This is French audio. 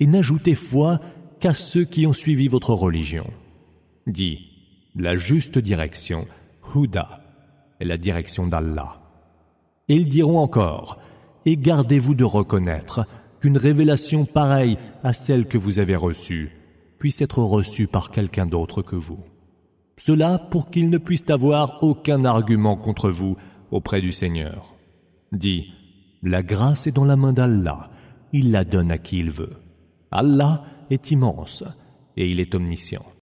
et n'ajoutez foi qu'à ceux qui ont suivi votre religion. Dis, la juste direction, Huda, est la direction d'Allah. Et ils diront encore, et gardez-vous de reconnaître qu'une révélation pareille à celle que vous avez reçue puisse être reçue par quelqu'un d'autre que vous. Cela pour qu'ils ne puissent avoir aucun argument contre vous auprès du Seigneur. Dis, la grâce est dans la main d'Allah, il la donne à qui il veut. Allah est immense et il est omniscient.